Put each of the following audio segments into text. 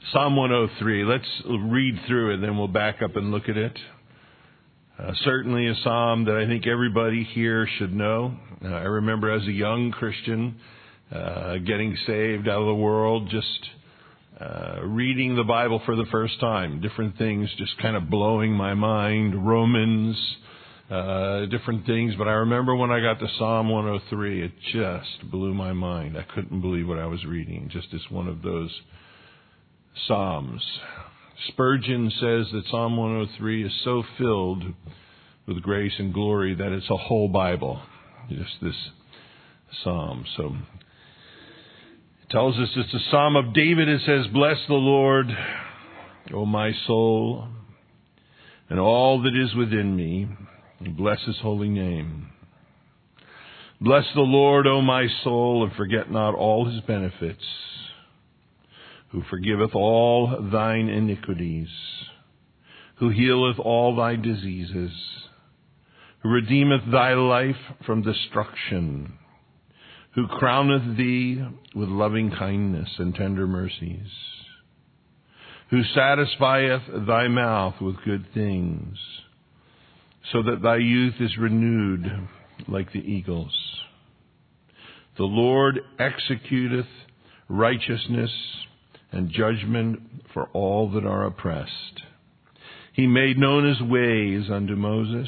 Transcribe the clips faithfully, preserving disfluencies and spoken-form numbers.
Psalm one oh three. Let's read through it, then we'll back up and look at it. Uh, certainly a psalm that I think everybody here should know. Uh, I remember as a young Christian uh, getting saved out of the world, just uh, reading the Bible for the first time. Different things just kind of blowing my mind. Romans, uh, different things. But I remember when I got to Psalm one oh three, it just blew my mind. I couldn't believe what I was reading. Just as one of those Psalms. Spurgeon says that Psalm one oh three is so filled with grace and glory that it's a whole Bible, just this psalm. So it tells us it's a psalm of David. It says, "Bless the Lord, O my soul, and all that is within me, and bless his holy name. Bless the Lord, O my soul, and forget not all his benefits, who forgiveth all thine iniquities, who healeth all thy diseases, who redeemeth thy life from destruction, who crowneth thee with loving kindness and tender mercies, who satisfieth thy mouth with good things, so that thy youth is renewed like the eagles. The Lord executeth righteousness and judgment for all that are oppressed. He made known his ways unto Moses,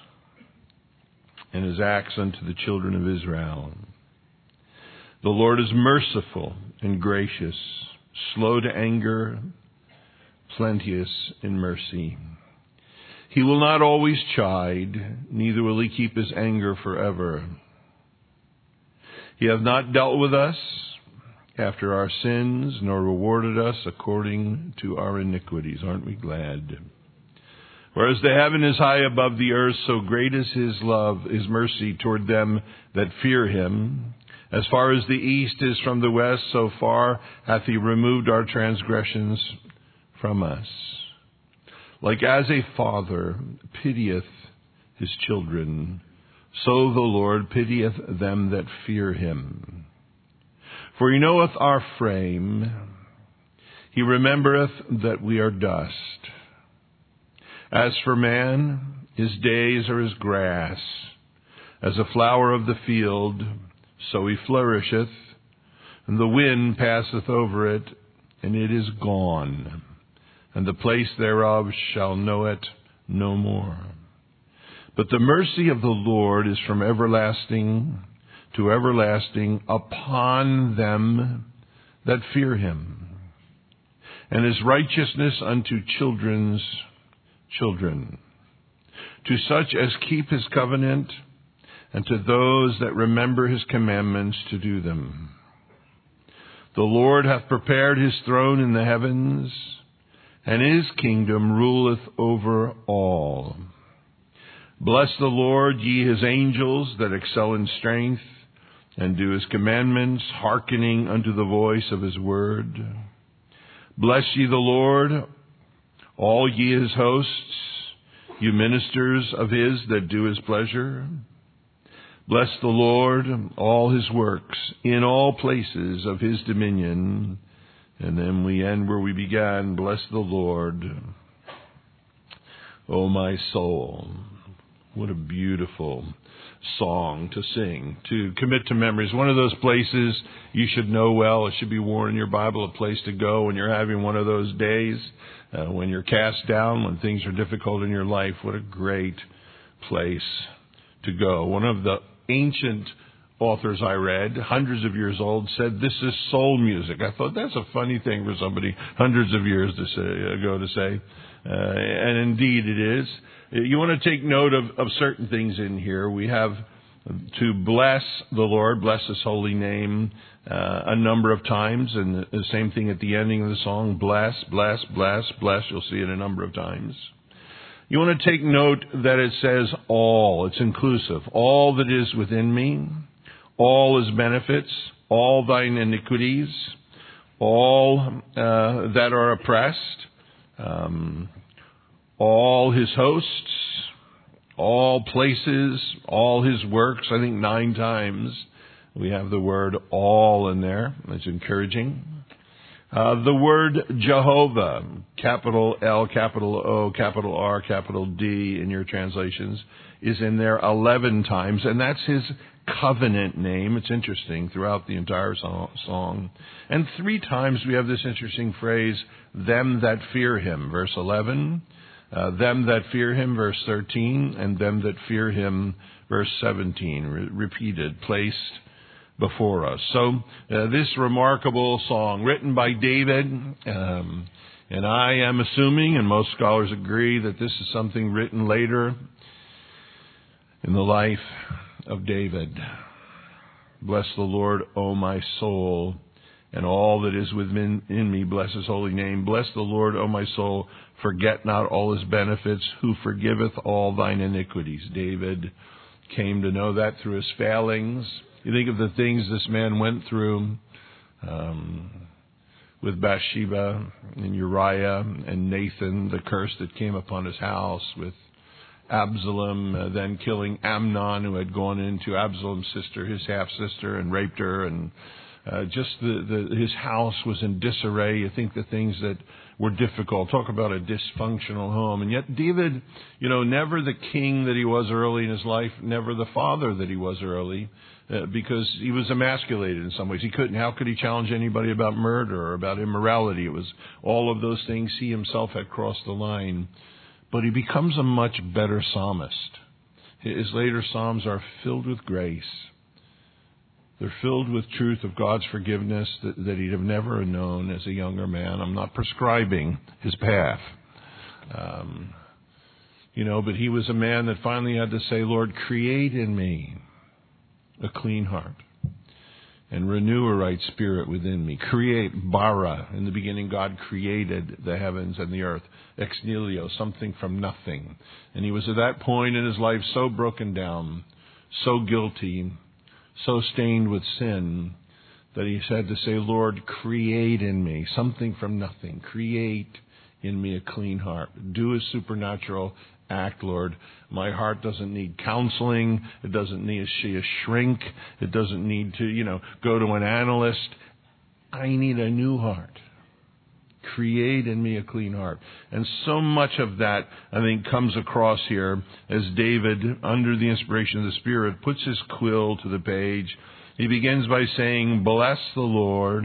and his acts unto the children of Israel. The Lord is merciful and gracious, slow to anger, plenteous in mercy. He will not always chide, neither will he keep his anger forever. He hath not dealt with us after our sins, nor rewarded us according to our iniquities." Aren't we glad? "Whereas the heaven is high above the earth, so great is his love, his mercy toward them that fear him. As far as the east is from the west, so far hath he removed our transgressions from us. Like as a father pitieth his children, so the Lord pitieth them that fear him. For he knoweth our frame, he remembereth that we are dust. As for man, his days are as grass, as a flower of the field, so he flourisheth, and the wind passeth over it, and it is gone, and the place thereof shall know it no more. But the mercy of the Lord is from everlasting to everlasting upon them that fear him, and his righteousness unto children's children, to such as keep his covenant, and to those that remember his commandments to do them. The Lord hath prepared his throne in the heavens, and his kingdom ruleth over all. Bless the Lord, ye his angels that excel in strength, and do his commandments, hearkening unto the voice of his word. Bless ye the Lord, all ye his hosts, you ministers of his that do his pleasure. Bless the Lord, all his works, in all places of his dominion. And then we end where we began. Bless the Lord, O my soul. What a beautiful song to sing, to commit to memory. It's one of those places you should know well. It should be worn in your Bible, a place to go when you're having one of those days, uh, when you're cast down, when things are difficult in your life. What a great place to go. One of the ancient authors I read, hundreds of years old, said this is soul music. I thought that's a funny thing for somebody hundreds of years to say, ago to say. Uh, and indeed it is. You want to take note of, of certain things in here. We have to bless the Lord, bless his holy name, uh, a number of times. And the same thing at the ending of the song, bless, bless, bless, bless. You'll see it a number of times. You want to take note that it says all. It's inclusive. All that is within me, all his benefits, all thine iniquities, all uh, that are oppressed, um, all his hosts, all places, all his works. I think nine times we have the word all in there. That's encouraging. Uh, the word Jehovah, capital L, capital O, capital R, capital D in your translations, is in there eleven times, and that's his covenant name. It's interesting throughout the entire song. And three times we have this interesting phrase, them that fear him, verse eleven, uh, them that fear him, verse thirteen, and them that fear him, verse seventeen, re- repeated, placed before us. So uh, this remarkable song written by David, um, and I am assuming, and most scholars agree, that this is something written later in the life of David. Bless the Lord, O my soul, and all that is within in me, bless his holy name. Bless the Lord, O my soul, forget not all his benefits, who forgiveth all thine iniquities. David came to know that through his failings. You think of the things this man went through um, with Bathsheba and Uriah and Nathan, the curse that came upon his house, with Absalom uh, then killing Amnon, who had gone into Absalom's sister, his half-sister, and raped her, and uh, just the, the his house was in disarray. You think the things that were difficult. Talk about a dysfunctional home. And yet David, you know, never the king that he was early in his life, never the father that he was early, uh, because he was emasculated in some ways. He couldn't. How could he challenge anybody about murder or about immorality? It was all of those things. He himself had crossed the line. But he becomes a much better psalmist. His later psalms are filled with grace. They're filled with truth of God's forgiveness that, that he'd have never known as a younger man. I'm not prescribing his path. Um, you know, but he was a man that finally had to say, Lord, create in me a clean heart and renew a right spirit within me. Create, bara. In the beginning, God created the heavens and the earth. Ex nihilo, something from nothing. And he was at that point in his life so broken down, so guilty, so stained with sin, that he had to say, Lord, create in me something from nothing. Create in me a clean heart. Do a supernatural act, Lord. My heart doesn't need counseling. It doesn't need to see a shrink. It doesn't need to, you know, go to an analyst. I need a new heart. Create in me a clean heart. And so much of that, I think, comes across here as David, under the inspiration of the Spirit, puts his quill to the page. He begins by saying, bless the Lord,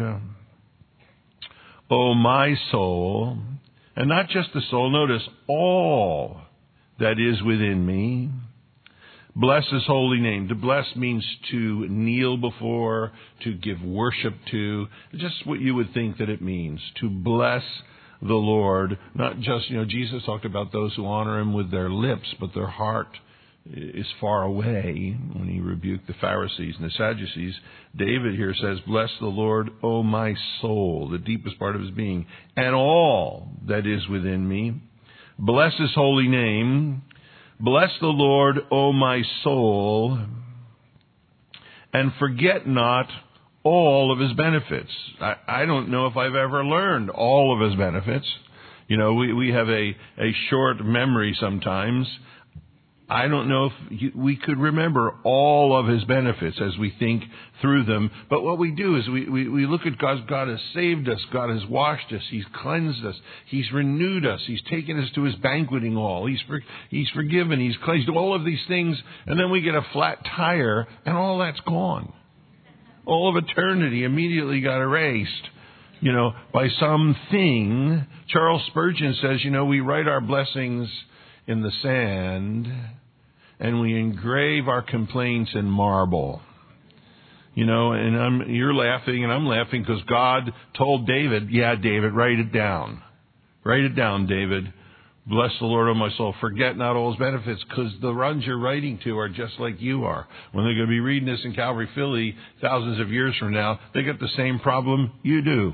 O my soul, and not just the soul, notice, all that is within me. Bless his holy name. To bless means to kneel before, to give worship to, just what you would think that it means. To bless the Lord. Not just, you know, Jesus talked about those who honor him with their lips, but their heart is far away when he rebuked the Pharisees and the Sadducees. David here says, bless the Lord, O my soul, the deepest part of his being, and all that is within me. Bless his holy name. Bless the Lord, O my soul, and forget not all of his benefits. I, I don't know if I've ever learned all of his benefits. You know, we, we have a, a short memory sometimes. I don't know if we could remember all of his benefits as we think through them. But what we do is we, we, we look at God. God has saved us. God has washed us. He's cleansed us. He's renewed us. He's taken us to his banqueting hall. He's, for, he's forgiven. He's cleansed. All of these things. And then we get a flat tire and all that's gone. All of eternity immediately got erased, you know, by something. Charles Spurgeon says, you know, we write our blessings in the sand, and we engrave our complaints in marble. You know, and I'm, you're laughing, and I'm laughing because God told David, yeah, David, write it down. Write it down, David. Bless the Lord, O my soul. Forget not all his benefits, because the runs you're writing to are just like you are. When they're going to be reading this in Calvary, Philly, thousands of years from now, they got the same problem you do.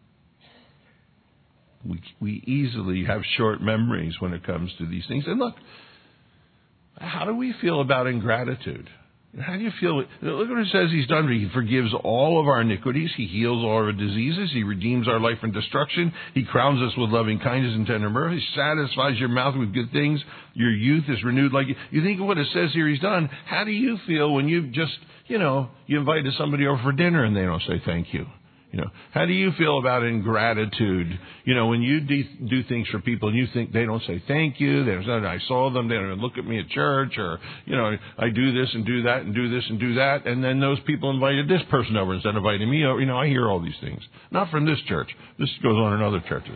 We, we easily have short memories when it comes to these things. And look, how do we feel about ingratitude? How do you feel? Look what it says he's done. He forgives all of our iniquities. He heals all our diseases. He redeems our life from destruction. He crowns us with loving kindness and tender mercy. He satisfies your mouth with good things. Your youth is renewed like you. You think of what it says here he's done. How do you feel when you just, you know, you invited somebody over for dinner and they don't say thank you? You know, how do you feel about ingratitude? You know, when you do, do things for people and you think they don't say thank you, they don't, I saw them, they don't even look at me at church, or, you know, I do this and do that and do this and do that, and then those people invited this person over instead of inviting me over. You know, I hear all these things. Not from this church. This goes on in other churches.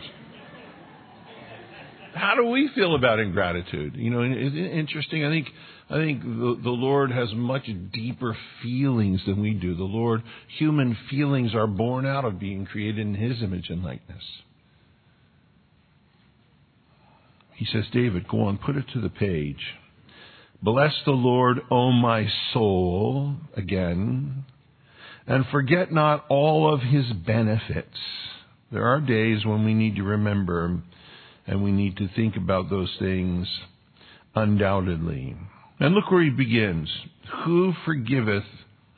How do we feel about ingratitude? You know, it's interesting. I think I think the, the Lord has much deeper feelings than we do. The Lord, human feelings are born out of being created in His image and likeness. He says, David, go on, put it to the page. Bless the Lord, O my soul, again, and forget not all of His benefits. There are days when we need to remember and we need to think about those things undoubtedly. And look where he begins. Who forgiveth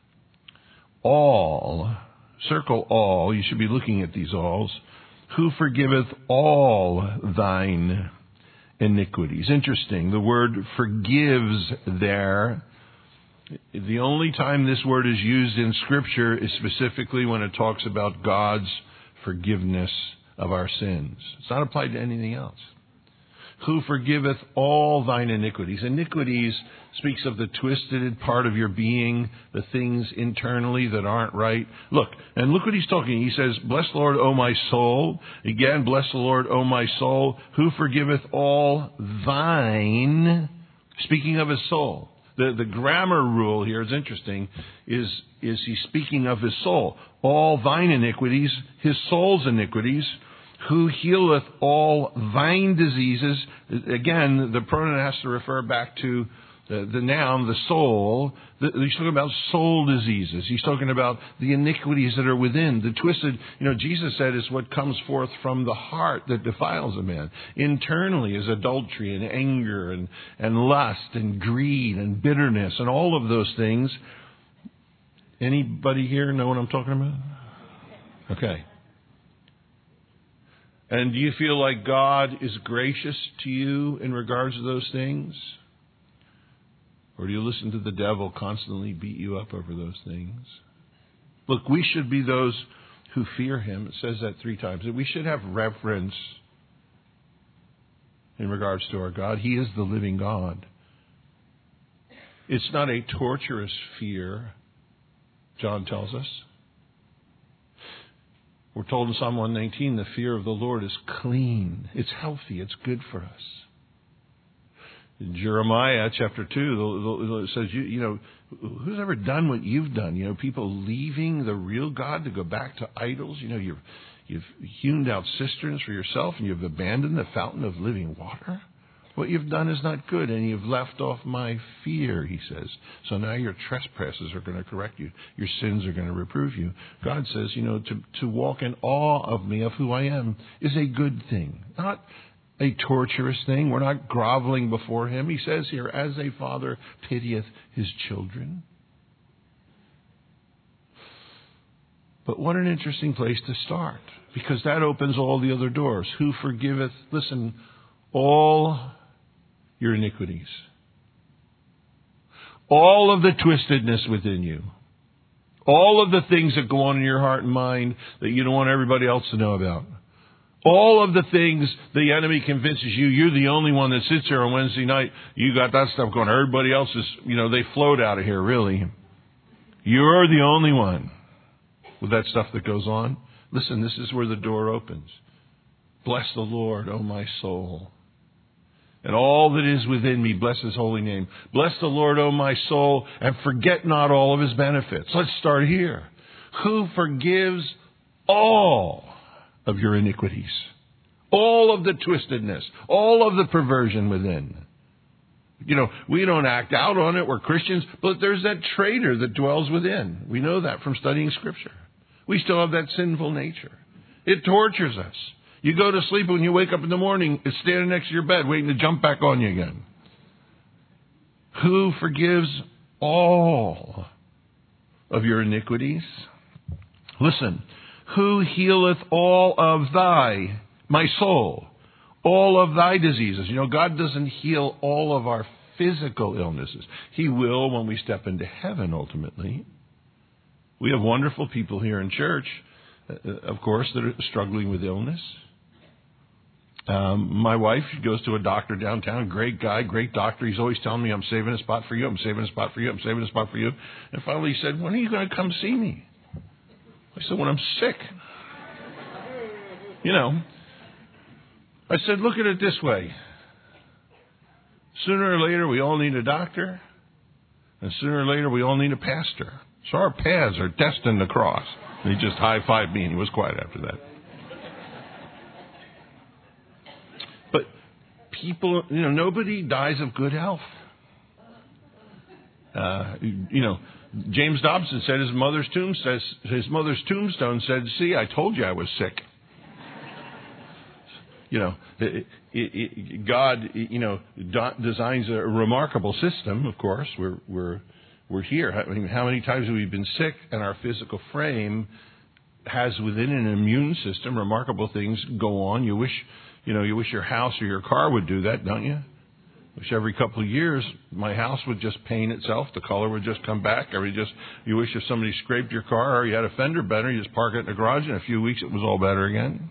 all, circle all, you should be looking at these alls. Who forgiveth all thine iniquities. Interesting. The word forgives there. The only time this word is used in Scripture is specifically when it talks about God's forgiveness of our sins. It's not applied to anything else. Who forgiveth all thine iniquities. Iniquities speaks of the twisted part of your being, the things internally that aren't right. Look, and look what he's talking. He says, bless the Lord, O my soul. Again, bless the Lord, O my soul, who forgiveth all thine, speaking of his soul. The, the grammar rule here is interesting, is, is he's speaking of his soul. All thine iniquities, his soul's iniquities, who healeth all thine diseases. Again, the pronoun has to refer back to the, the noun, the soul. The, he's talking about soul diseases. He's talking about the iniquities that are within. The twisted, you know, Jesus said is what comes forth from the heart that defiles a man. Internally is adultery and anger and, and lust and greed and bitterness and all of those things. Anybody here know what I'm talking about? Okay. And do you feel like God is gracious to you in regards to those things? Or do you listen to the devil constantly beat you up over those things? Look, we should be those who fear him. It says that three times. That we should have reverence in regards to our God. He is the living God. It's not a torturous fear, John tells us. We're told in Psalm one nineteen, the fear of the Lord is clean. It's healthy. It's good for us. In Jeremiah chapter two, it says, you, you know, who's ever done what you've done? You know, people leaving the real God to go back to idols. You know, you've, you've hewn out cisterns for yourself and you've abandoned the fountain of living water. What you've done is not good, and you've left off my fear, he says. So now your trespasses are going to correct you. Your sins are going to reprove you. God says, you know, to, to walk in awe of me, of who I am, is a good thing. Not a torturous thing. We're not groveling before him. He says here, as a father pitieth his children. But what an interesting place to start, because that opens all the other doors. Who forgiveth, listen, all your iniquities. All of the twistedness within you. All of the things that go on in your heart and mind that you don't want everybody else to know about. All of the things the enemy convinces you, you're the only one that sits there on Wednesday night. You got that stuff going. Everybody else is, you know, they float out of here, really. You're the only one with that stuff that goes on. Listen, this is where the door opens. Bless the Lord, O my soul. And all that is within me, bless his holy name. Bless the Lord, O my soul, and forget not all of his benefits. Let's start here. Who forgives all of your iniquities? All of the twistedness, all of the perversion within. You know, we don't act out on it. We're Christians, but there's that traitor that dwells within. We know that from studying Scripture. We still have that sinful nature. It tortures us. You go to sleep, when you wake up in the morning, it's standing next to your bed waiting to jump back on you again. Who forgives all of your iniquities? Listen, who healeth all of thy, my soul, all of thy diseases? You know, God doesn't heal all of our physical illnesses. He will when we step into heaven ultimately. We have wonderful people here in church uh, of course, that are struggling with illness. Um, my wife goes to a doctor downtown, great guy, great doctor. He's always telling me, I'm saving a spot for you, I'm saving a spot for you, I'm saving a spot for you. And finally he said, when are you going to come see me? I said, when I'm sick. You know, I said, look at it this way. Sooner or later, we all need a doctor. And sooner or later, we all need a pastor. So our paths are destined to cross. And he just high-fived me, and he was quiet after that. But people, you know, nobody dies of good health. Uh, you know, James Dobson said his mother's tomb says his mother's tombstone said, "See, I told you I was sick." You know, it, it, it, God, you know, do, designs a remarkable system. Of course, we're we're we're here. I mean, how many times have we been sick, and our physical frame has within an immune system remarkable things go on. You wish, you know, you wish your house or your car would do that, don't you? Wish every couple of years my house would just paint itself. The color would just come back. Every just you wish if somebody scraped your car or you had a fender bender, you just park it in the garage. In a few weeks, it was all better again.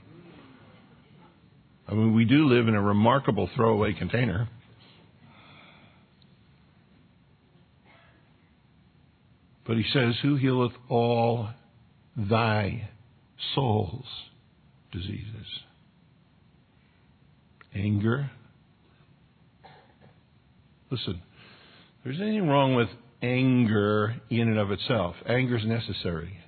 I mean, we do live in a remarkable throwaway container. But he says, "Who healeth all thy soul's diseases?" Anger. Listen, there's anything wrong with anger in and of itself. Anger is necessary.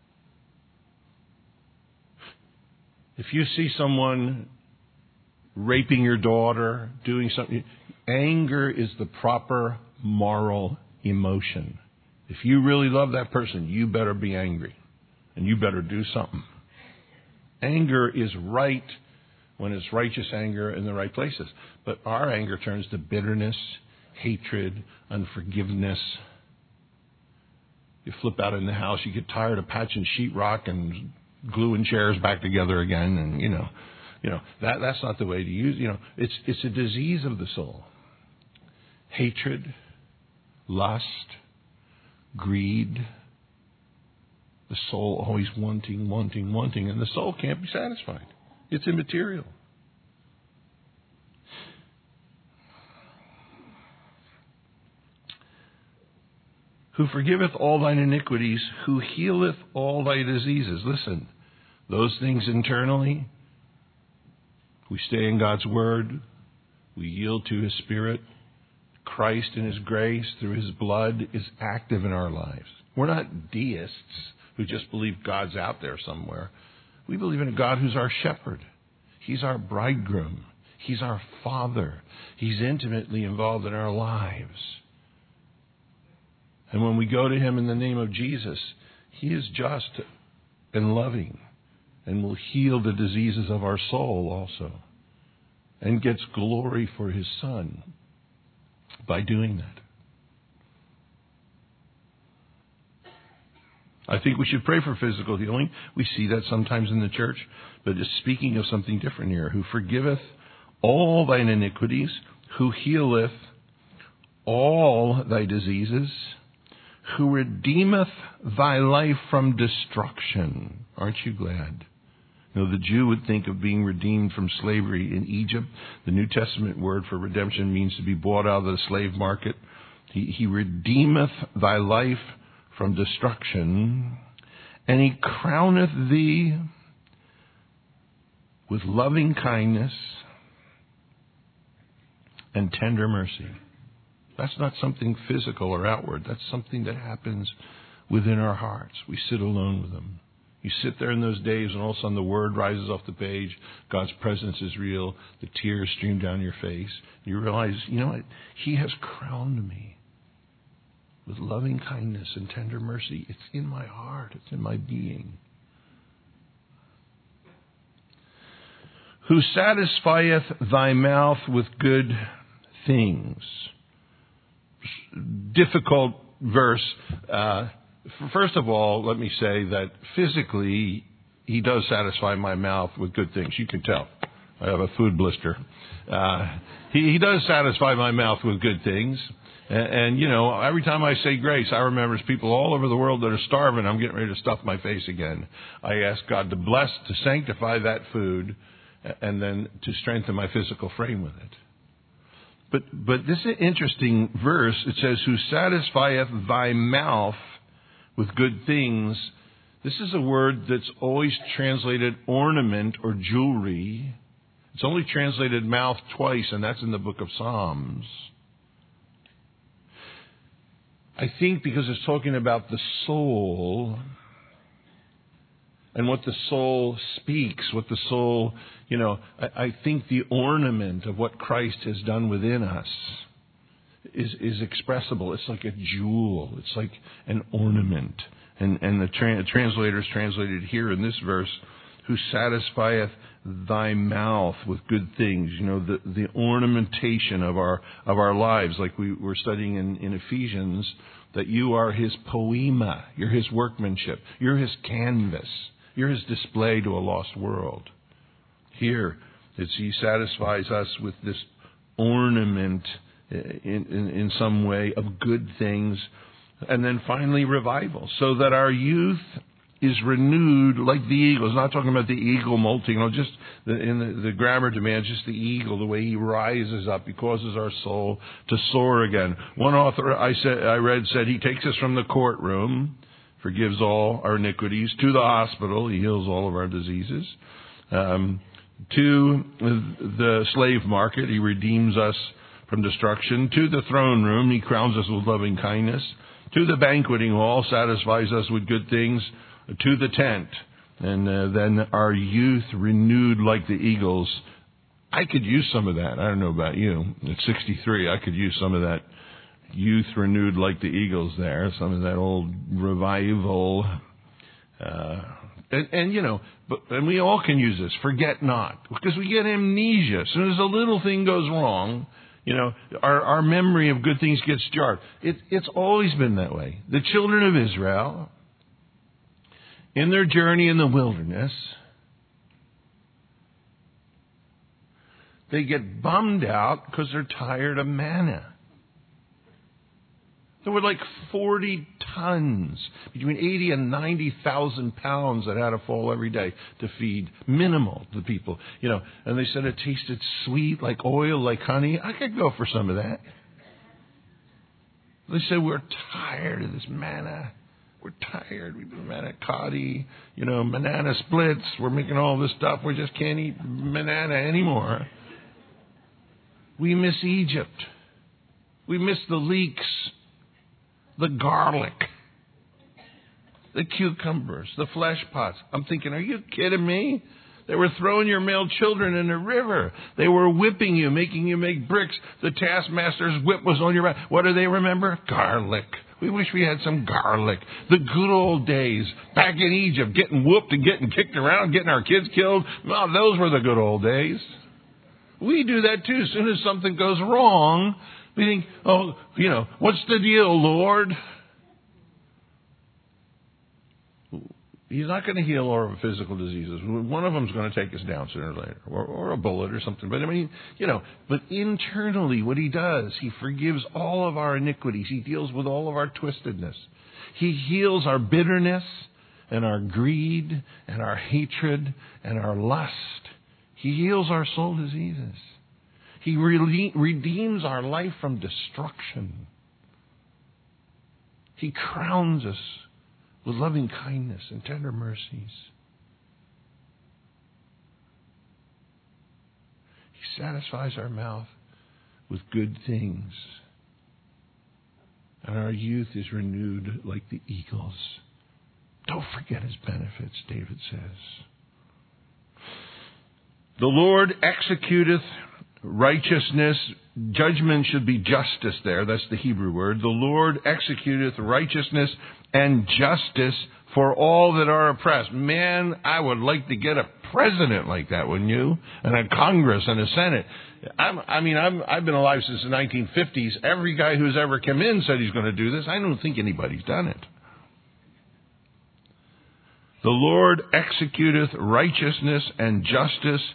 If you see someone raping your daughter, doing something, anger is the proper moral emotion. If you really love that person, you better be angry. And you better do something. Anger is right when it's righteous anger in the right places. But our anger turns to bitterness, hatred, unforgiveness. You flip out in the house, you get tired of patching sheetrock and gluing chairs back together again, and you know, you know that that's not the way to use. You know, it's it's a disease of the soul. Hatred, lust, greed. The soul always wanting, wanting, wanting, and the soul can't be satisfied. It's immaterial. Who forgiveth all thine iniquities, who healeth all thy diseases. Listen, those things internally, we stay in God's Word, we yield to His Spirit. Christ in His grace, through His blood, is active in our lives. We're not deists who just believe God's out there somewhere. We believe in a God who's our shepherd. He's our bridegroom. He's our Father. He's intimately involved in our lives. And when we go to Him in the name of Jesus, He is just and loving and will heal the diseases of our soul also and gets glory for His Son by doing that. I think we should pray for physical healing. We see that sometimes in the church, but it's speaking of something different here. Who forgiveth all thine iniquities, who healeth all thy diseases, who redeemeth thy life from destruction. Aren't you glad? You know, the Jew would think of being redeemed from slavery in Egypt. The New Testament word for redemption means to be bought out of the slave market. He, he redeemeth thy life from destruction, and He crowneth thee with loving kindness and tender mercy. That's not something physical or outward. That's something that happens within our hearts. We sit alone with Him. You sit there in those days and all of a sudden the Word rises off the page. God's presence is real. The tears stream down your face. You realize, you know what? He has crowned me with loving kindness and tender mercy. It's in my heart. It's in my being. Who satisfieth thy mouth with good things. Difficult verse. Uh, first of all, let me say that physically, He does satisfy my mouth with good things. You can tell. I have a food blister. Uh, he, he does satisfy my mouth with good things. And, and, you know, every time I say grace, I remember people all over the world that are starving. I'm getting ready to stuff my face again. I ask God to bless, to sanctify that food, and then to strengthen my physical frame with it. But but this is an interesting verse. It says, who satisfieth thy mouth with good things. This is a word that's always translated ornament or jewelry. It's only translated mouth twice, and that's in the book of Psalms. I think because it's talking about the soul and what the soul speaks, what the soul, you know, I, I think the ornament of what Christ has done within us is, is expressible. It's like a jewel. It's like an ornament. And, and the tra- translators translated here in this verse, who satisfieth thy mouth with good things. You know, the, the ornamentation of our of our lives, like we were studying in, in Ephesians, that you are his poema, you're his workmanship, you're his canvas, you're his display to a lost world. Here, it's he satisfies us with this ornament in, in, in some way of good things. And then finally, revival, so that our youth is renewed like the eagle. It's not talking about the eagle molting, you know, just the, in the, the grammar demands, just the eagle, the way he rises up. He causes our soul to soar again. One author I said I read said he takes us from the courtroom, forgives all our iniquities, to the hospital, he heals all of our diseases, um, to the slave market, he redeems us from destruction, to the throne room, he crowns us with loving kindness, to the banqueting hall, satisfies us with good things, to the tent, and uh, then our youth renewed like the eagles. I could use some of that. I don't know about you. At sixty-three, I could use some of that youth renewed like the eagles there, some of that old revival. Uh, and, and, you know, but, and we all can use this, forget not, because we get amnesia. As soon as a little thing goes wrong, you know, our, our memory of good things gets jarred. It, it's always been that way. The children of Israel, in their journey in the wilderness, they get bummed out because they're tired of manna. There were like forty tons, between eighty and ninety thousand pounds that had to fall every day to feed minimal to people. You know, and they said it tasted sweet, like oil, like honey. I could go for some of that. They said, we're tired of this manna. We're tired. We do manicotti, you know, banana splits. We're making all this stuff. We just can't eat banana anymore. We miss Egypt. We miss the leeks, the garlic, the cucumbers, the flesh pots. I'm thinking, are you kidding me? They were throwing your male children in the river. They were whipping you, making you make bricks. The taskmaster's whip was on your back. What do they remember? Garlic. We wish we had some garlic. The good old days back in Egypt, getting whooped and getting kicked around, getting our kids killed. Well, those were the good old days. We do that too. As soon as something goes wrong, we think, oh, you know, what's the deal, Lord? He's not going to heal all of our physical diseases. One of them's going to take us down sooner or later, or, or a bullet or something. But I mean, you know, but internally what he does, he forgives all of our iniquities. He deals with all of our twistedness. He heals our bitterness and our greed and our hatred and our lust. He heals our soul diseases. He re- redeems our life from destruction. He crowns us with loving kindness and tender mercies. He satisfies our mouth with good things. And our youth is renewed like the eagles. Don't forget his benefits, David says. The Lord executeth righteousness. Judgment should be justice there. That's the Hebrew word. The Lord executeth righteousness and justice for all that are oppressed. Man, I would like to get a president like that, wouldn't you? And a Congress and a Senate. I'm, I mean, I'm, I've been alive since the nineteen fifties. Every guy who's ever come in said he's going to do this. I don't think anybody's done it. The Lord executeth righteousness and justice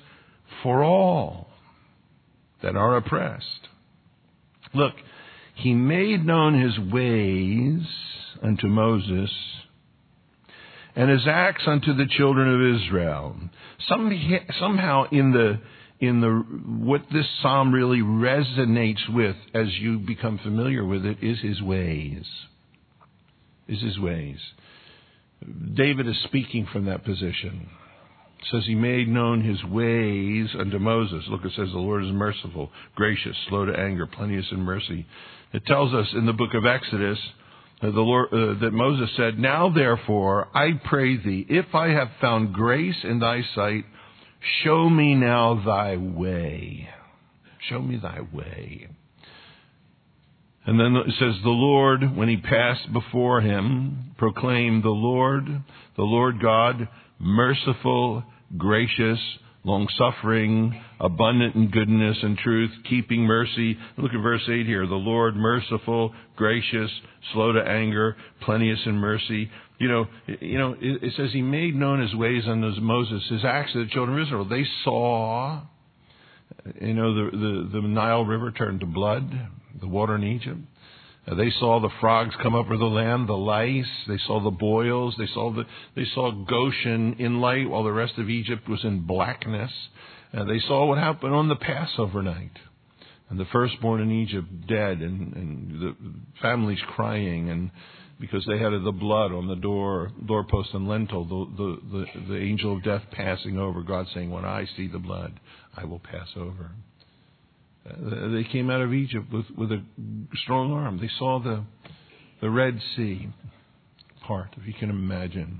for all that are oppressed. Look, he made known his ways unto Moses, and his acts unto the children of Israel. Some, somehow in the in the what this psalm really resonates with as you become familiar with it is his ways. Is his ways. David is speaking from that position. It says he made known his ways unto Moses. Look, it says the Lord is merciful, gracious, slow to anger, plenteous in mercy. It tells us in the book of Exodus uh, the Lord, uh, that Moses said, now therefore I pray thee, if I have found grace in thy sight, show me now thy way. Show me thy way. And then it says, the Lord, when he passed before him, proclaimed, the Lord, the Lord God, merciful, gracious, long-suffering, abundant in goodness and truth, keeping mercy. Look at verse eight here. The Lord, merciful, gracious, slow to anger, plenteous in mercy. You know, you know, it, it says he made known his ways unto Moses, his acts to the children of Israel. They saw, you know, the, the, the Nile River turned to blood, the water in Egypt. Uh, they saw the frogs come up over the land, the lice. They saw the boils. They saw the they saw Goshen in light while the rest of Egypt was in blackness. Uh, they saw what happened on the Passover night, and the firstborn in Egypt dead, and, and the families crying, and because they had the blood on the door doorpost and lintel, the the the, the angel of death passing over. God saying, "When I see the blood, I will pass over." Uh, they came out of Egypt with, with a strong arm. They saw the the Red Sea part, if you can imagine.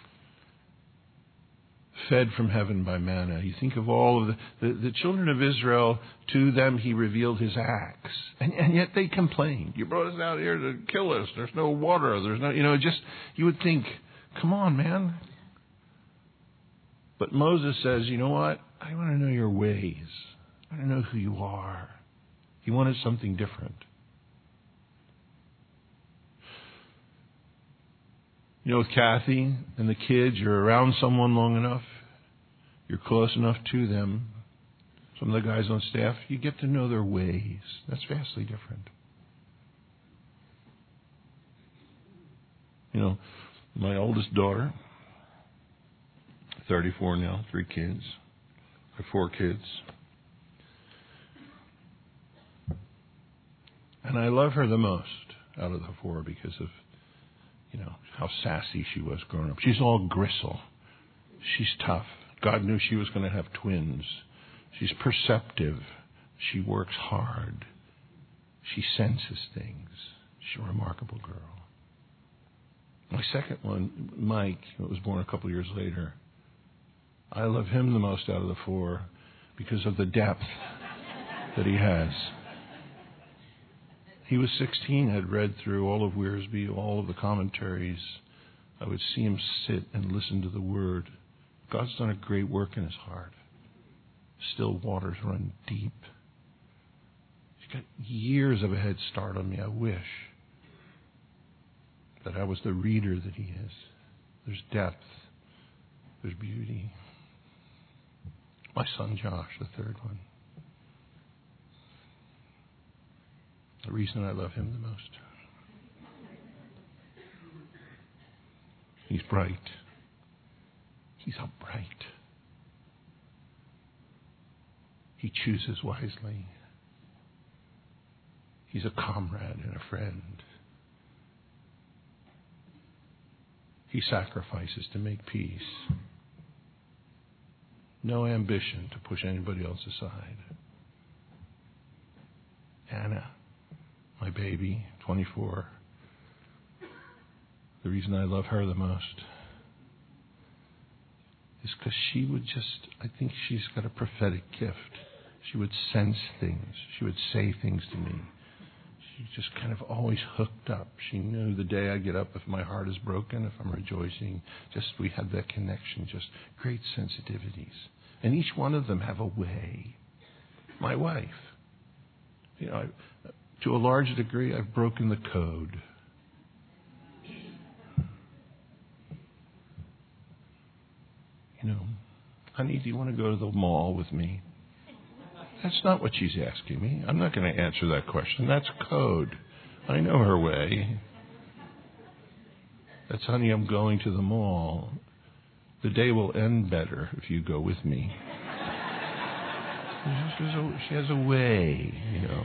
Fed from heaven by manna. You think of all of the, the, the children of Israel, to them he revealed his acts. And, and yet they complained. You brought us out here to kill us. There's no water. There's no, you know, just, you would think, come on, man. But Moses says, you know what? I want to know your ways. I don't know who you are. He wanted something different. You know, with Kathy and the kids, you're around someone long enough, you're close enough to them. Some of the guys on staff, you get to know their ways. That's vastly different. You know, my oldest daughter, thirty-four now, three kids. I have four kids. And I love her the most out of the four because of, you know, how sassy she was growing up. She's all gristle. She's tough. God knew she was going to have twins. She's perceptive. She works hard. She senses things. She's a remarkable girl. My second one, Mike, who was born a couple of years later, I love him the most out of the four because of the depth that he has. He was sixteen, had read through all of Wiersbe, all of the commentaries. I would see him sit and listen to the Word. God's done a great work in his heart. Still waters run deep. He's got years of a head start on me. I wish that I was the reader that he is. There's depth. There's beauty. My son Josh, the third one. The reason I love him the most. He's bright. He's upright. He chooses wisely. He's a comrade and a friend. He sacrifices to make peace. No ambition to push anybody else aside. Hannah, my baby, twenty-four. The reason I love her the most is because she would just, I think she's got a prophetic gift. She would sense things. She would say things to me. She just kind of always hooked up. She knew the day I get up, if my heart is broken, if I'm rejoicing, just we had that connection, just great sensitivities. And each one of them have a way. My wife, you know, I, to a large degree, I've broken the code. You know, honey, do you want to go to the mall with me? That's not what she's asking me. I'm not going to answer that question. That's code. I know her way. That's, honey, I'm going to the mall. The day will end better if you go with me. She has a, she has a way, you know.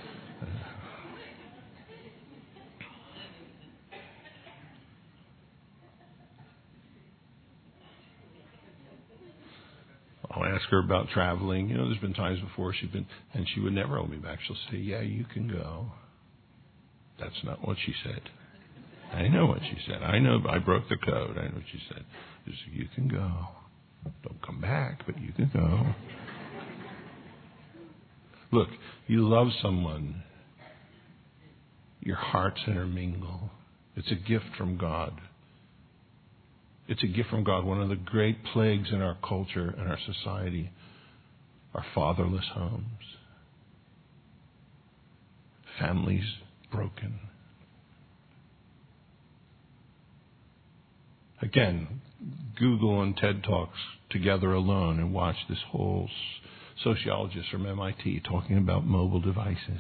I'll ask her about traveling. You know, there's been times before she's been, and she would never hold me back. She'll say, yeah, you can go. That's not what she said. I know what she said. I know, I broke the code. I know what she said. She said, you can go. Don't come back, but you can go. Look, you love someone. Your hearts intermingle. It's a gift from God. It's a gift from God. One of the great plagues in our culture and our society are fatherless homes. Families broken. Again, Google and TED Talks together alone and watch this whole sociologist from M I T talking about mobile devices.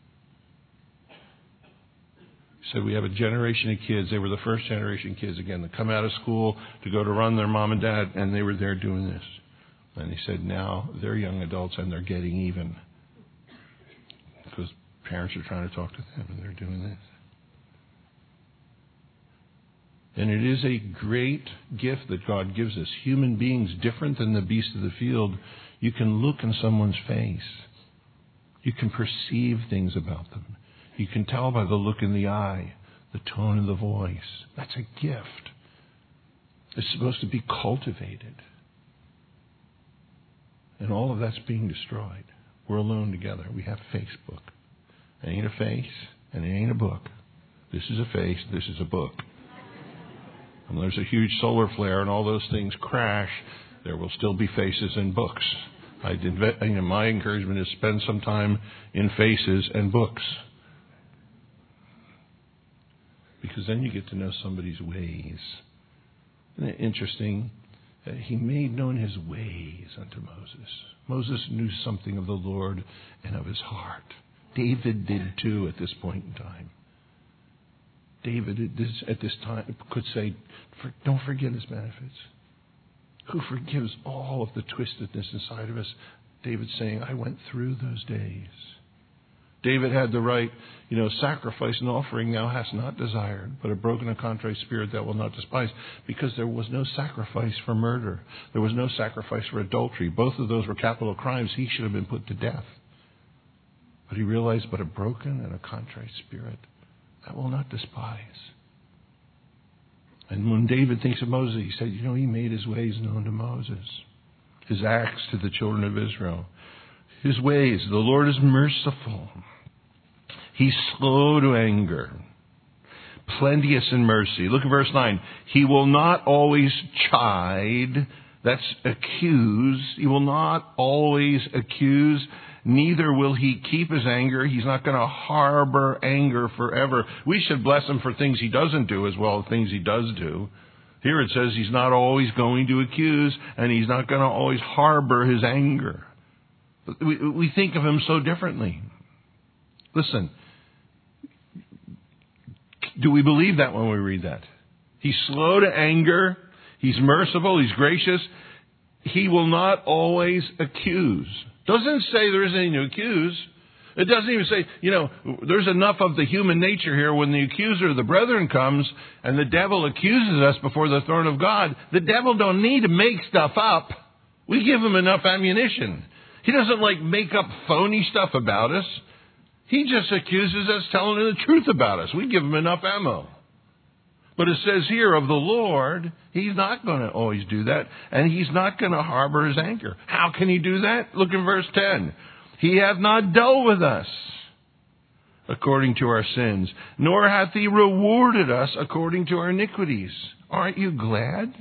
So we have a generation of kids. They were the first generation of kids, again, that come out of school to go to run their mom and dad, and they were there doing this. And he said now they're young adults and they're getting even because parents are trying to talk to them and they're doing this. And it is a great gift that God gives us. Human beings, different than the beast of the field, you can look in someone's face. You can perceive things about them. You can tell by the look in the eye, the tone of the voice. That's a gift. It's supposed to be cultivated. And all of that's being destroyed. We're alone together. We have Facebook. It ain't a face, and it ain't a book. This is a face, this is a book. And there's a huge solar flare and all those things crash, there will still be faces and books. I did, you know, my encouragement is spend some time in faces and books. Because then you get to know somebody's ways. Isn't it interesting? Uh, he made known his ways unto Moses. Moses knew something of the Lord and of his heart. David did too at this point in time. David at this, at this time could say, don't forget his benefits. Who forgives all of the twistedness inside of us? David's saying, I went through those days. David had the right, you know, sacrifice and offering thou hast not desired, but a broken and contrite spirit thou wilt not despise, because there was no sacrifice for murder. There was no sacrifice for adultery. Both of those were capital crimes. He should have been put to death. But he realized, but a broken and a contrite spirit I will not despise. And when David thinks of Moses, he said, you know, he made his ways known to Moses, his acts to the children of Israel. His ways, the Lord is merciful. He's slow to anger, plenteous in mercy. Look at verse nine. He will not always chide, that's accuse. He will not always accuse. Neither will he keep his anger. He's not going to harbor anger forever. We should bless him for things he doesn't do as well as things he does do. Here it says he's not always going to accuse, and he's not going to always harbor his anger. We, we think of him so differently. Listen, do we believe that when we read that? He's slow to anger. He's merciful. He's gracious. He will not always accuse. Doesn't say there isn't anything to accuse. It doesn't even say, you know, there's enough of the human nature here when the accuser of the brethren comes and the devil accuses us before the throne of God. The devil don't need to make stuff up. We give him enough ammunition. He doesn't like make up phony stuff about us. He just accuses us telling the truth about us. We give him enough ammo. But it says here of the Lord, he's not going to always do that. And he's not going to harbor his anger. How can he do that? Look in verse ten. He hath not dealt with us according to our sins, nor hath he rewarded us according to our iniquities. Aren't you glad?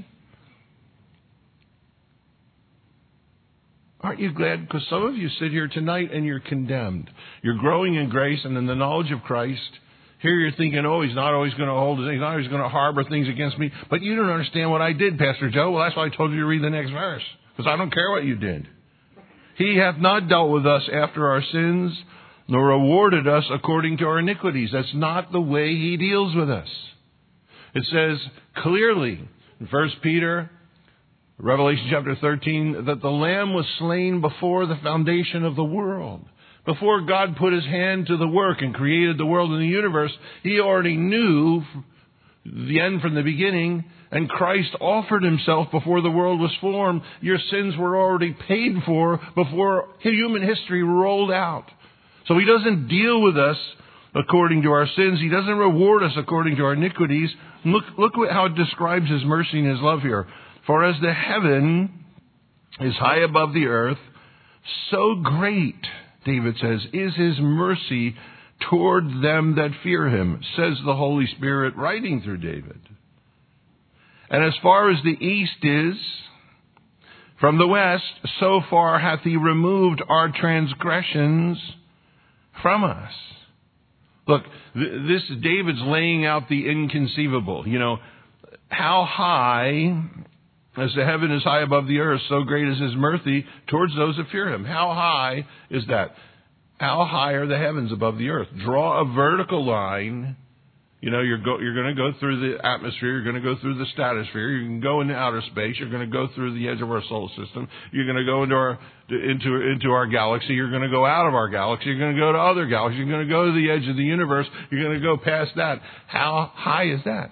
Aren't you glad? Because some of you sit here tonight and you're condemned. You're growing in grace and in the knowledge of Christ. Here you're thinking, oh, he's not always going to hold his, he's not always going to harbor things against me. But you don't understand what I did, Pastor Joe. Well, that's why I told you to read the next verse. because I don't care what you did. He hath not dealt with us after our sins, nor rewarded us according to our iniquities. That's not the way He deals with us. It says clearly in First Peter, Revelation chapter thirteen, that the Lamb was slain before the foundation of the world. Before God put His hand to the work and created the world and the universe, He already knew the end from the beginning, and Christ offered Himself before the world was formed. Your sins were already paid for before human history rolled out. So He doesn't deal with us according to our sins. He doesn't reward us according to our iniquities. Look, look how it describes His mercy and His love here. For as the heaven is high above the earth, so great, David says, is His mercy toward them that fear Him, says the Holy Spirit writing through David. And as far as the east is from the west, so far hath He removed our transgressions from us. Look, th- this David's laying out the inconceivable. You know, how high, as the heaven is high above the earth, so great is His mercy towards those that fear Him. How high is that? How high are the heavens above the earth? Draw a vertical line. You know, you're go, you're going to go through the atmosphere. You're going to go through the stratosphere. You can go into outer space. You're going to go through the edge of our solar system. You're going to go into our into into our galaxy. You're going to go out of our galaxy. You're going to go to other galaxies. You're going to go to the edge of the universe. You're going to go past that. How high is that?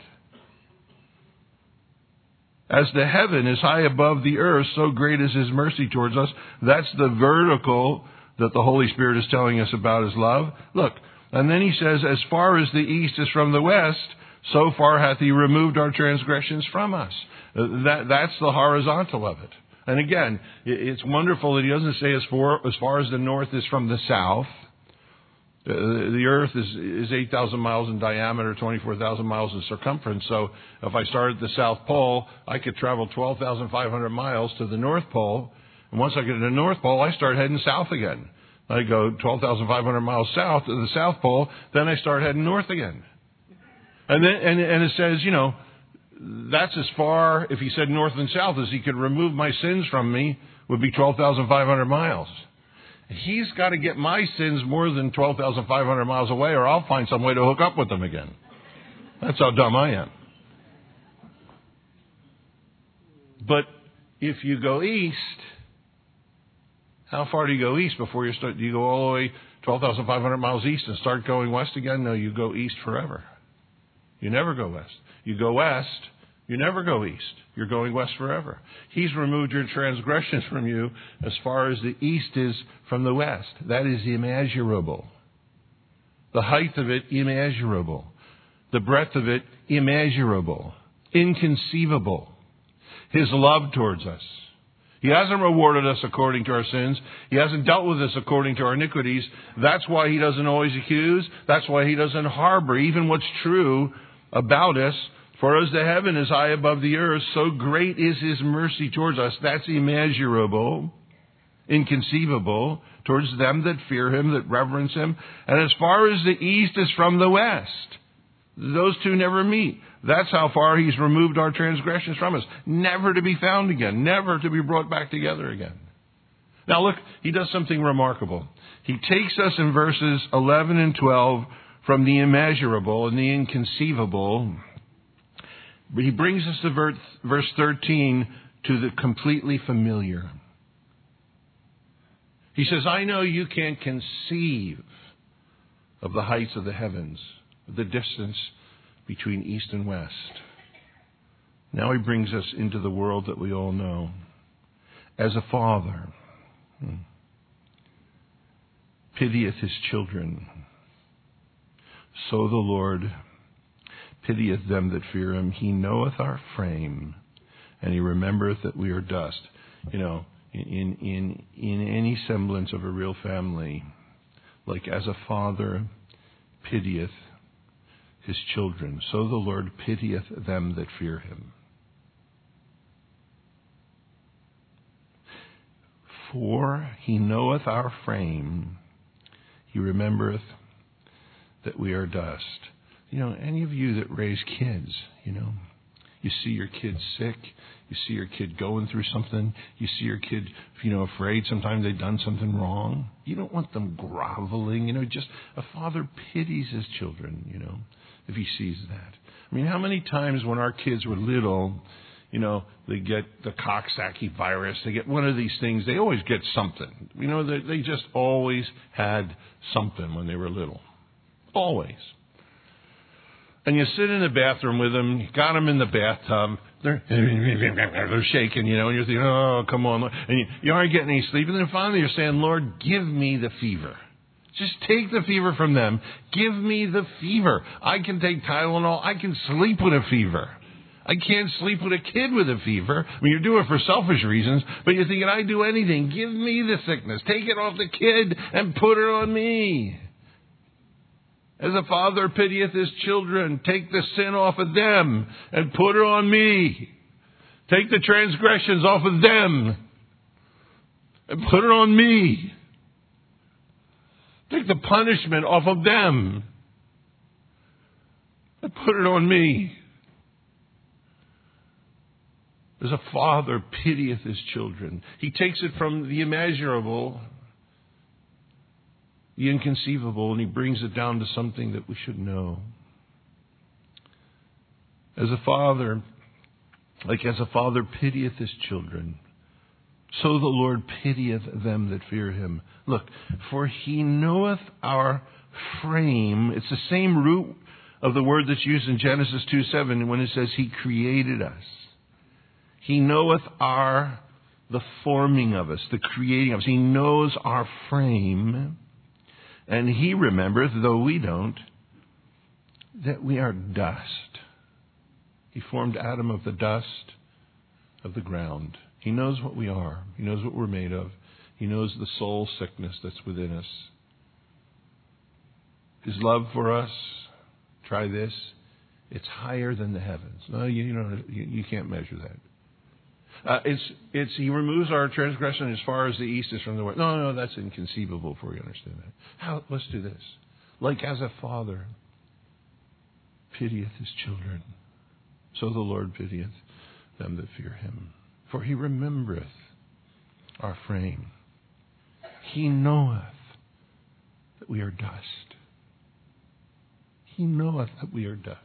As the heaven is high above the earth, so great is His mercy towards us. That's the vertical that the Holy Spirit is telling us about His love. Look, and then He says, as far as the east is from the west, so far hath He removed our transgressions from us. That, that's the horizontal of it. And again, it's wonderful that He doesn't say as far, as far as the north is from the south. The earth is, is eight thousand miles in diameter, twenty-four thousand miles in circumference. So if I started at the South Pole, I could travel twelve thousand five hundred miles to the North Pole. And once I get to the North Pole, I start heading south again. I go twelve thousand five hundred miles south to the South Pole. Then I start heading north again. And then, and, and it says, you know, that's as far, if He said north and south, as He could remove my sins from me, would be twelve thousand five hundred miles. He's got to get my sins more than twelve thousand five hundred miles away, or I'll find some way to hook up with them again. That's how dumb I am. But if you go east, how far do you go east before you start? Do you go all the way twelve thousand five hundred miles east and start going west again? No, you go east forever. You never go west. You go west, you never go east. You're going west forever. He's removed your transgressions from you as far as the east is from the west. That is immeasurable. The height of it, immeasurable. The breadth of it, immeasurable. Inconceivable. His love towards us. He hasn't rewarded us according to our sins. He hasn't dealt with us according to our iniquities. That's why He doesn't always accuse. That's why He doesn't harbor even what's true about us. For as the heaven is high above the earth, so great is His mercy towards us. That's immeasurable, inconceivable, towards them that fear Him, that reverence Him. And as far as the east is from the west, those two never meet. That's how far He's removed our transgressions from us. Never to be found again. Never to be brought back together again. Now look, He does something remarkable. He takes us in verses eleven and twelve from the immeasurable and the inconceivable. He brings us to verse thirteen, to the completely familiar. He says, I know you can't conceive of the heights of the heavens, the distance between east and west. Now He brings us into the world that we all know. As a father pitieth his children, so the Lord pitieth them that fear Him. He knoweth our frame, and He remembereth that we are dust. You know, in in in any semblance of a real family, like as a father pitieth His children, so the Lord pitieth them that fear Him. For He knoweth our frame, He remembereth that we are dust. You know, any of you that raise kids, you know, You see your kid sick. You see your kid going through something. You see your kid, you know, afraid sometimes they've done something wrong. You don't want them groveling. You know, just a father pities his children, you know, if he sees that. I mean, how many times when our kids were little, you know, they get the Coxsackie virus, they get one of these things, they always get something. You know, they, they just always had something when they were little. Always. And you sit in the bathroom with them, you got them in the bathtub, they're, they're shaking, you know, and you're thinking, oh, come on. And you, you aren't getting any sleep. And then finally you're saying, Lord, give me the fever. Just take the fever from them. Give me the fever. I can take Tylenol. I can sleep with a fever. I can't sleep with a kid with a fever. I mean, you're doing it for selfish reasons, but you're thinking, I'd do anything. Give me the sickness. Take it off the kid and put it on me. As a father pitieth his children, take the sin off of them and put it on me. Take the transgressions off of them and put it on me. Take the punishment off of them and put it on me. As a father pitieth his children, he takes it from the immeasurable, the inconceivable, and he brings it down to something that we should know. As a father, like as a father pitieth his children, so the Lord pitieth them that fear him. Look, for he knoweth our frame. It's the same root of the word that's used in Genesis two seven when it says he created us. He knoweth our, the forming of us, the creating of us. He knows our frame. And he remembereth, though we don't, that we are dust. He formed Adam of the dust of the ground. He knows what we are. He knows what we're made of. He knows the soul sickness that's within us. His love for us, try this, it's higher than the heavens. No, you, you know, you, you can't measure that. Uh, it's, it's, he removes our transgression as far as the east is from the west. No, no, that's inconceivable before you understand that. How, let's do this. Like as a father pitieth his children, so the Lord pitieth them that fear him. For he remembereth our frame. He knoweth that we are dust. He knoweth that we are dust.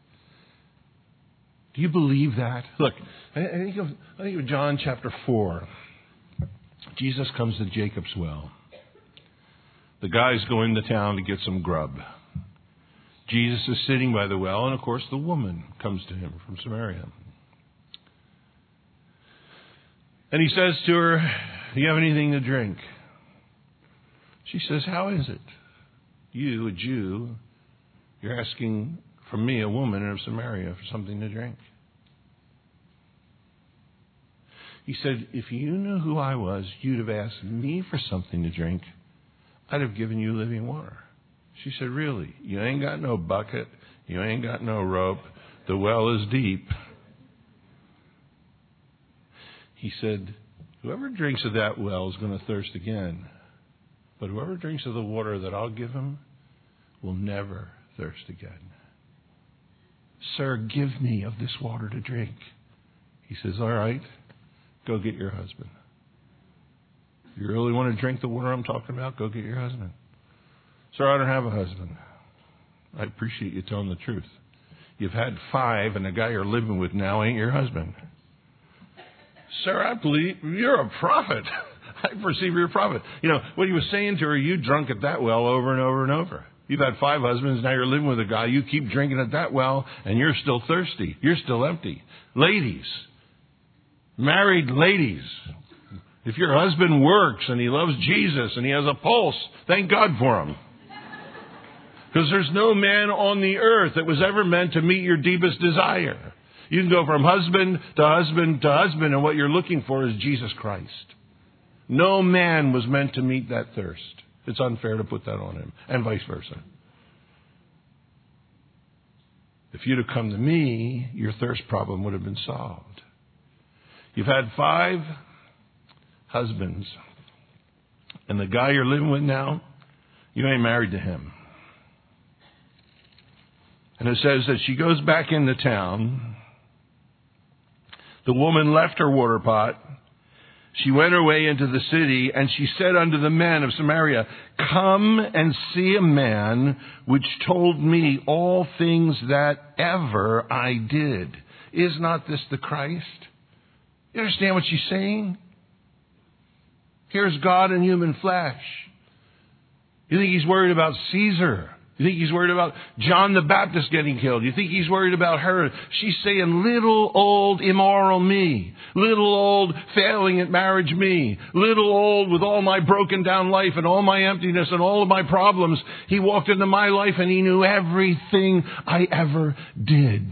Do you believe that? Look, I think of, I think of John chapter four. Jesus comes to Jacob's well. The guys go into town to get some grub. Jesus is sitting by the well, and of course the woman comes to him from Samaria. And he says to her, do you have anything to drink? She says, how is it? You, a Jew, you're asking from me, a woman of Samaria, for something to drink. He said, if you knew who I was, you'd have asked me for something to drink. I'd have given you living water. She said, really? You ain't got no bucket. You ain't got no rope. The well is deep. He said, whoever drinks of that well is going to thirst again. But whoever drinks of the water that I'll give him will never thirst again. Sir, give me of this water to drink. He says, all right, go get your husband. If you really want to drink the water I'm talking about, go get your husband. Sir, I don't have a husband. I appreciate you telling the truth. You've had five, and the guy you're living with now ain't your husband. Sir, I believe you're a prophet. I perceive you're a prophet. You know, what he was saying to her, you drunk at that well over and over and over. You've had five husbands, now you're living with a guy. You keep drinking at that well, and you're still thirsty. You're still empty. Ladies, married ladies, if your husband works and he loves Jesus and he has a pulse, thank God for him. Because there's no man on the earth that was ever meant to meet your deepest desire. You can go from husband to husband to husband, and what you're looking for is Jesus Christ. No man was meant to meet that thirst. It's unfair to put that on him, and vice versa. If you'd have come to me, your thirst problem would have been solved. You've had five husbands, and the guy you're living with now, you ain't married to him. And it says that she goes back into town, The woman left her water pot. She went her way into the city, and she said unto the men of Samaria, Come and see a man which told me all things that ever I did. Is not this the Christ? You understand what she's saying? Here's God in human flesh. You think he's worried about Caesar? You think he's worried about John the Baptist getting killed? You think he's worried about her? She's saying, little old immoral me. Little old failing at marriage me. Little old with all my broken down life and all my emptiness and all of my problems. He walked into my life and he knew everything I ever did.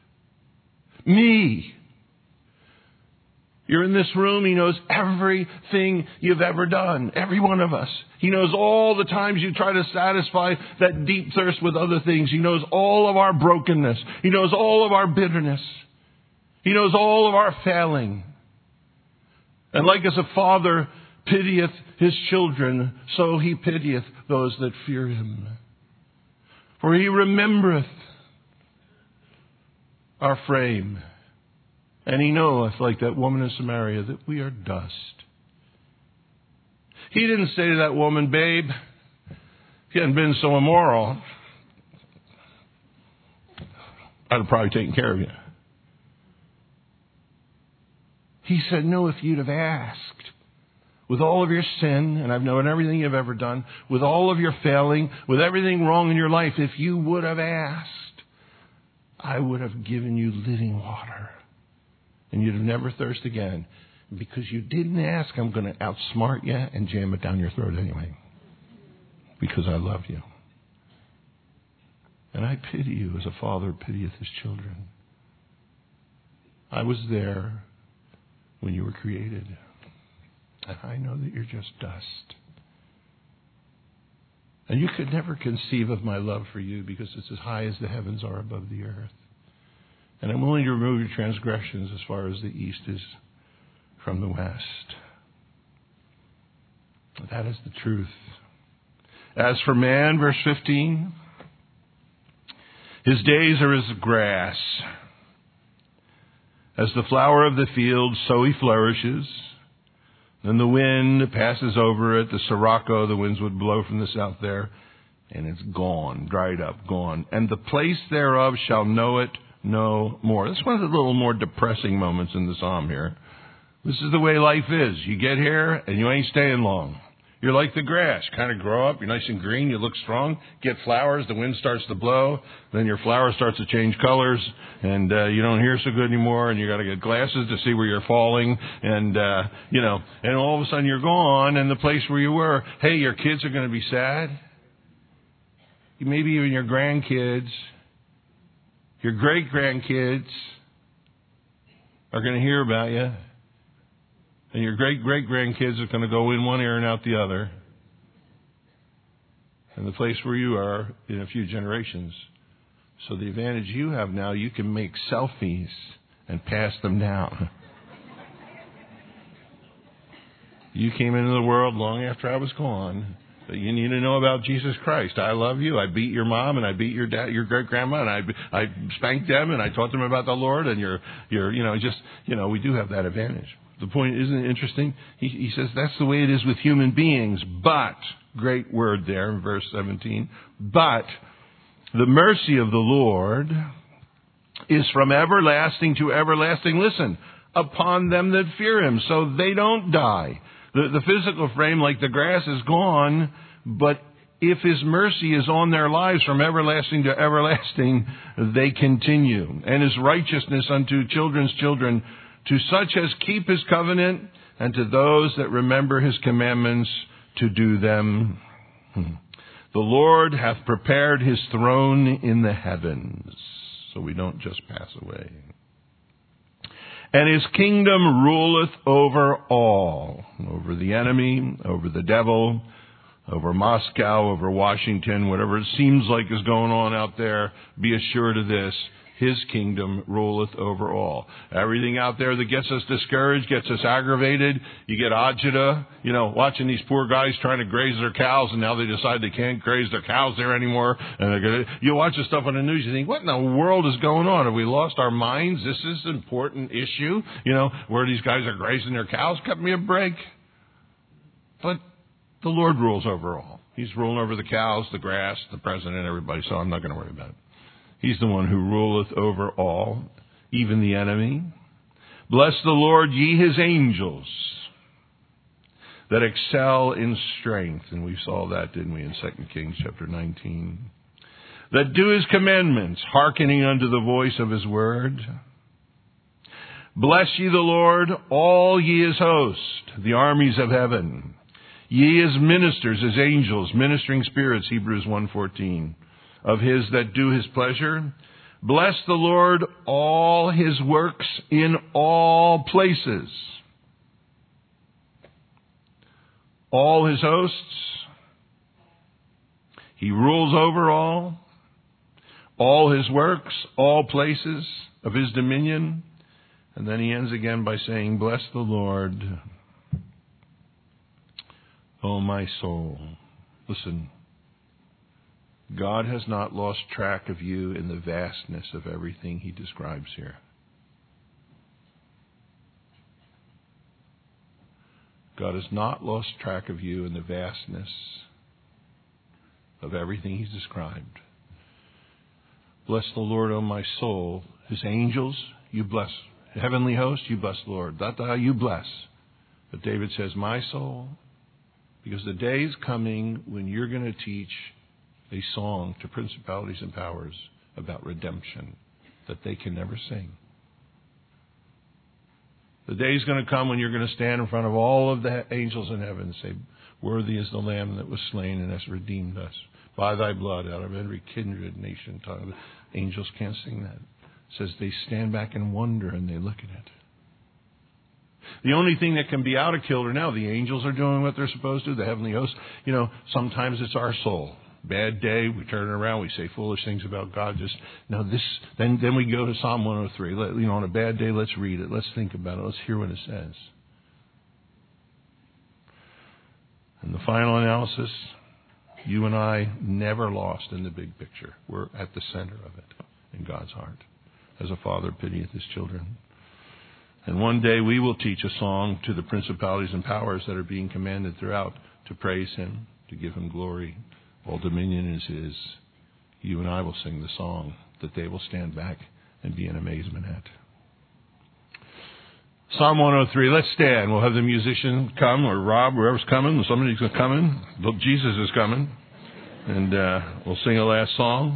Me. You're in this room, he knows everything you've ever done. Every one of us. He knows all the times you try to satisfy that deep thirst with other things. He knows all of our brokenness. He knows all of our bitterness. He knows all of our failing. And like as a father pitieth his children, so he pitieth those that fear him. For he remembereth our frame. And he knoweth, like that woman in Samaria, that we are dust. He didn't say to that woman, babe, if you hadn't been so immoral, I'd have probably taken care of you. He said, no, if you'd have asked, with all of your sin, and I've known everything you've ever done, with all of your failing, with everything wrong in your life, if you would have asked, I would have given you living water. And you'd have never thirst again. Because you didn't ask, I'm going to outsmart you and jam it down your throat anyway. Because I love you. And I pity you as a father pitieth his children. I was there when you were created. And I know that you're just dust. And you could never conceive of my love for you because it's as high as the heavens are above the earth. And I'm willing to remove your transgressions as far as the east is from the west. That is the truth. As for man, verse fifteen, his days are as grass. As the flower of the field, so he flourishes. Then the wind passes over it. The sirocco, the winds would blow from the south there. And it's gone, dried up, gone. And the place thereof shall know it no more. That's one of the little more depressing moments in the psalm here. This is the way life is. You get here and you ain't staying long. You're like the grass. Kind of grow up. You're nice and green. You look strong. Get flowers. The wind starts to blow. Then your flower starts to change colors. And uh, you don't hear so good anymore. And you got to get glasses to see where you're falling. And, uh, you know, and all of a sudden you're gone. And the place where you were, hey, your kids are going to be sad. Maybe even your grandkids. Your great-grandkids are going to hear about you. And your great-great-grandkids are going to go in one ear and out the other. And the place where you are in a few generations. So the advantage you have now, you can make selfies and pass them down. You came into the world long after I was gone. But you need to know about Jesus Christ. I love you. I beat your mom and I beat your dad, your great grandma, and I I spanked them and I taught them about the Lord. And you're you're you know just you know we do have that advantage. The point isn't it interesting? He, he says that's the way it is with human beings. But great word there in verse seventeen. But the mercy of the Lord is from everlasting to everlasting. Listen, upon them that fear Him, so they don't die. The, the physical frame, like the grass, is gone, but if His mercy is on their lives from everlasting to everlasting, they continue. And His righteousness unto children's children, to such as keep His covenant, and to those that remember His commandments to do them. The Lord hath prepared His throne in the heavens, so we don't just pass away. And His kingdom ruleth over all, over the enemy, over the devil, over Moscow, over Washington, whatever it seems like is going on out there, be assured of this. His kingdom ruleth over all. Everything out there that gets us discouraged, gets us aggravated. You get agita, you know, watching these poor guys trying to graze their cows, and now they decide they can't graze their cows there anymore. And they're gonna, you watch the stuff on the news, you think, what in the world is going on? Have we lost our minds? This is an important issue, you know, where these guys are grazing their cows. Cut me a break. But the Lord rules over all. He's ruling over the cows, the grass, the president, everybody, so I'm not going to worry about it. He's the one who ruleth over all, even the enemy. Bless the Lord, ye his angels, that excel in strength. And we saw that, didn't we, in Second Kings chapter nineteen. That do his commandments, hearkening unto the voice of his word. Bless ye the Lord, all ye his host, the armies of heaven. Ye his ministers, his angels, ministering spirits, Hebrews one fourteen. Of his that do his pleasure. Bless the Lord, all his works in all places. All his hosts. He rules over all. All his works, all places of his dominion. And then he ends again by saying, bless the Lord, O my soul. Listen. God has not lost track of you in the vastness of everything he describes here. God has not lost track of you in the vastness of everything he's described. Bless the Lord, O my soul. His angels, you bless. Heavenly host, you bless the Lord. That's how you bless. But David says, my soul, because the day is coming when you're going to teach a song to principalities and powers about redemption that they can never sing. The day is going to come when you're going to stand in front of all of the angels in heaven and say, worthy is the Lamb that was slain and has redeemed us by thy blood out of every kindred, nation, tongue. Angels can't sing that. It says they stand back in wonder and they look at it. The only thing that can be out of kilter now, the angels are doing what they're supposed to, the heavenly hosts. You know, sometimes it's our soul. Bad day, we turn it around, we say foolish things about God. Just now, this. Then, then we go to Psalm one oh three. Let, you know, on a bad day, let's read it. Let's think about it. Let's hear what it says. And the final analysis: you and I never lost in the big picture. We're at the center of it in God's heart, as a father pitieth his children. And one day we will teach a song to the principalities and powers that are being commanded throughout to praise him, to give him glory. All dominion is his. You and I will sing the song that they will stand back and be in amazement at. Psalm one oh three, let's stand. We'll have the musician come, or Rob, whoever's coming. Somebody's coming. Jesus is coming. And uh, we'll sing a last song.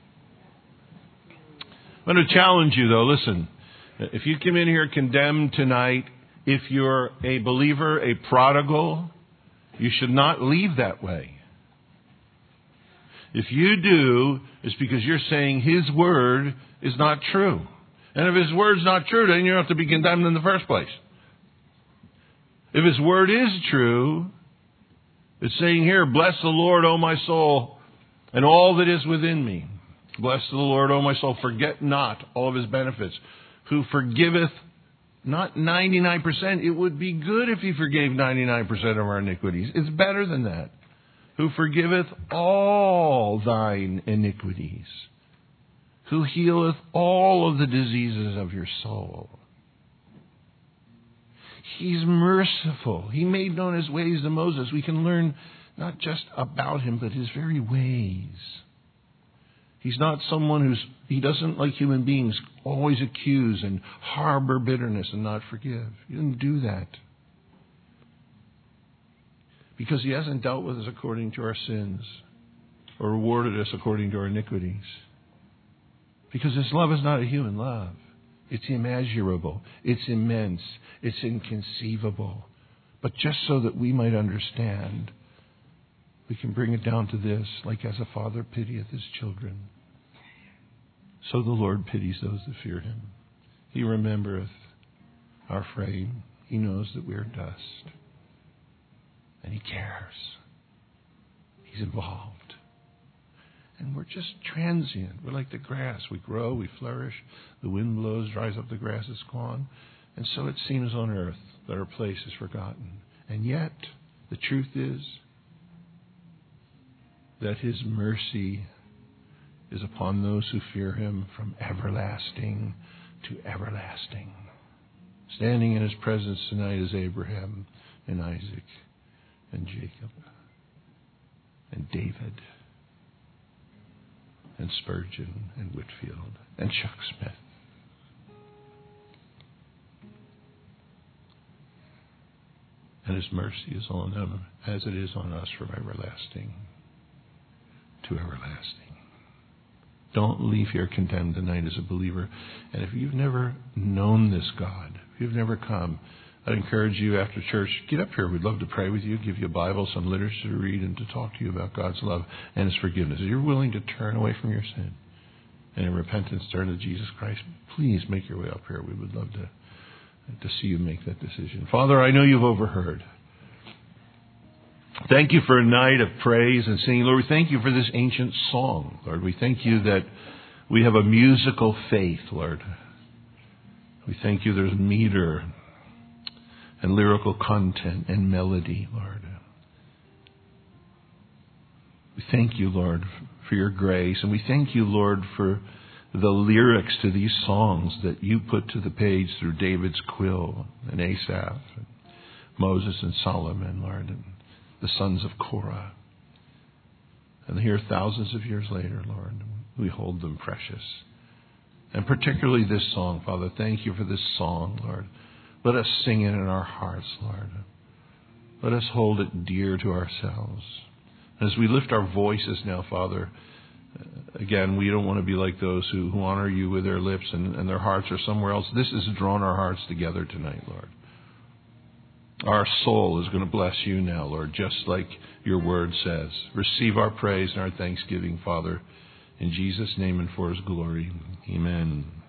I'm going to challenge you, though. Listen, if you come in here condemned tonight, if you're a believer, a prodigal, you should not leave that way. If you do, it's because you're saying his word is not true. And if his word's not true, then you don't have to be condemned in the first place. If his word is true, it's saying here, bless the Lord, O my soul, and all that is within me. Bless the Lord, O my soul. Forget not all of his benefits. Who forgiveth not ninety-nine percent. It would be good if he forgave ninety-nine percent of our iniquities. It's better than that. Who forgiveth all thine iniquities. Who healeth all of the diseases of your soul. He's merciful. He made known his ways to Moses. We can learn not just about him, but his very ways. He's not someone who's, he doesn't, like human beings, always accuse and harbor bitterness and not forgive. He didn't do that. Because he hasn't dealt with us according to our sins or rewarded us according to our iniquities. Because his love is not a human love. It's immeasurable. It's immense. It's inconceivable. But just so that we might understand, we can bring it down to this, like as a father pitieth his children, so the Lord pities those that fear him. He remembereth our frame. He knows that we are dust. And he cares. He's involved. And we're just transient. We're like the grass. We grow, we flourish. The wind blows, dries up the grass, it's gone. And so it seems on earth that our place is forgotten. And yet, the truth is that His mercy is upon those who fear Him from everlasting to everlasting. Standing in His presence tonight is Abraham and Isaac and Jacob and David and Spurgeon and Whitefield and Chuck Smith. And His mercy is on them as it is on us from everlasting to everlasting. Don't leave here condemned tonight as a believer. And if you've never known this God, if you've never come, I'd encourage you after church, get up here. We'd love to pray with you, give you a Bible, some literature to read, and to talk to you about God's love and His forgiveness. If you're willing to turn away from your sin and in repentance turn to Jesus Christ, please make your way up here. We would love to, to see you make that decision. Father, I know you've overheard. Thank you for a night of praise and singing. Lord, we thank you for this ancient song. Lord, we thank you that we have a musical faith, Lord. We thank you there's meter and lyrical content and melody, Lord. We thank you, Lord, for your grace. And we thank you, Lord, for the lyrics to these songs that you put to the page through David's quill and Asaph and Moses and Solomon, Lord, and the sons of Korah. And here, thousands of years later, Lord, we hold them precious. And particularly this song, Father, thank you for this song, Lord. Let us sing it in our hearts, Lord. Let us hold it dear to ourselves. As we lift our voices now, Father, again, we don't want to be like those who, who honor you with their lips and, and their hearts are somewhere else. This has drawn our hearts together tonight, Lord. Our soul is going to bless you now, Lord, just like your word says. Receive our praise and our thanksgiving, Father, in Jesus' name and for His glory. Amen.